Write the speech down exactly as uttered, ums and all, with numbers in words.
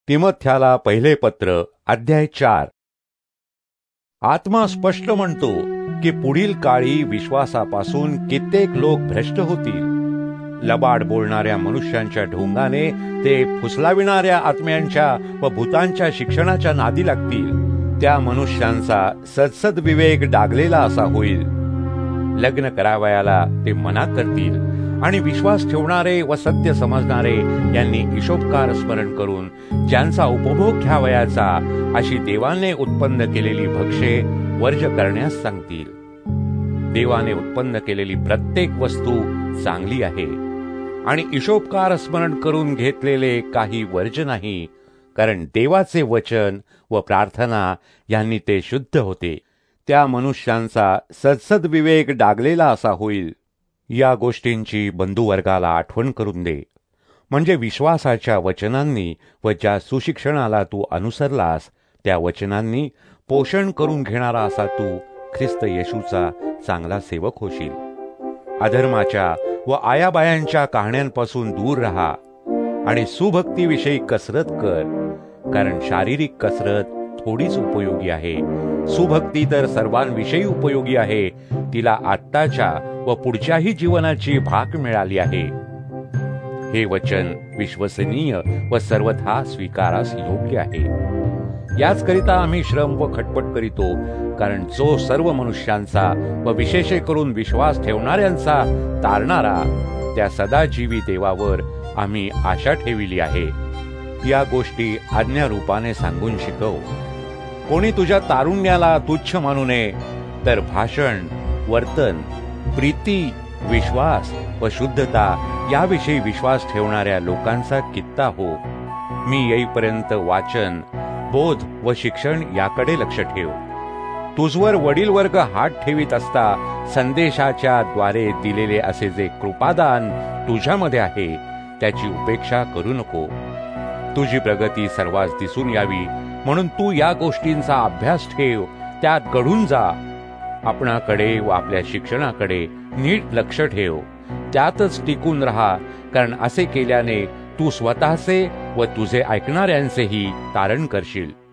तिमोथ्याला पहिले पत्र अध्याय चार. आत्मा स्पष्ट म्हणतो की पुढील काळी विश्वासापासून कित्येक लोक भ्रष्ट होतील. लबाड बोलणाऱ्या मनुष्यांच्या ढोंगाने ते फुसलाविणाऱ्या आत्म्यांच्या व भूतांच्या शिक्षणाच्या नादी लागतील. त्या मनुष्यांचा सदसद विवेक डागलेला असा होईल. लग्न करावयाला ते मना करतील आणि विश्वास ठेवणारे व सत्य समजणारे यांनी हिशोबकार स्मरण करून ज्यांचा उपभोग घ्यावयाचा अशी देवाने उत्पन्न केलेली भक्ष्ये वर्ज करण्यास सांगतील. देवाने उत्पन्न केलेली प्रत्येक वस्तू चांगली आहे आणि हिशोबकार स्मरण करून घेतलेले काही वर्ज नाही, कारण देवाचे वचन व प्रार्थना यांनी ते शुद्ध होते. त्या मनुष्यांचा सदसद विवेक डागलेला असा होईल. या गोष्टींची बंधुवर्गाला आठवण करून दे, म्हणजे विश्वासाच्या वचनांनी व ज्या सुशिक्षणाला तू अनुसरलास त्या वचनांनी पोषण करून घेणारा असा तू ख्रिस्त येशूचा चांगला सेवक होशील. अधर्माच्या व आयाबायांच्या कहाण्यांपासून दूर राहा आणि सुभक्तीविषयी कसरत कर, कारण शारीरिक कसरत थोडीच उपयोगी आहे, सुभक्ती तर सर्वांविषयी उपयोगी आहे. तिला आत्ताच्या व पुढच्याही जीवनाची भाग मिळाली आहे. हे वचन विश्वसनीय व सर्वथा स्वीकारास योग्य आहे. याचकरिता आम्ही श्रम व खटपट करीतो, कारण जो सर्व मनुष्यांचा व विशेषे करून विश्वास ठेवणाऱ्यांचा तारणारा त्या सदाजीवी देवावर आम्ही आशा ठेविली आहे. या गोष्टी आज्ञारूपाने सांगून शिकव. कोणी तुझ्या तारुण्याला तुच्छ मानू नये, तर भाषण, वर्तन, प्रीती, विश्वास व शुद्धता याविषयी विश्वास ठेवणाऱ्या लोकांचा कित्ता हो. मी येईपर्यंत वाचन, बोध व शिक्षण याकडे लक्ष ठेव. तुझवर वडील वर्ग हात ठेवीत असता संदेशाच्या द्वारे दिलेले असे जे कृपादान तुझ्यामध्ये आहे त्याची उपेक्षा करू नको. तुझी प्रगती सर्वांस दिसून यावी म्हणून तू या गोष्टींचा अभ्यास ठेव, त्यात घडून जा. आपणाकडे व आपल्या शिक्षणाकडे नीट लक्ष ठेव, त्यातच टिकून राहा, कारण असे केल्याने तू स्वतःचे व तुझे ऐकणाऱ्यांचेही तारण करशील.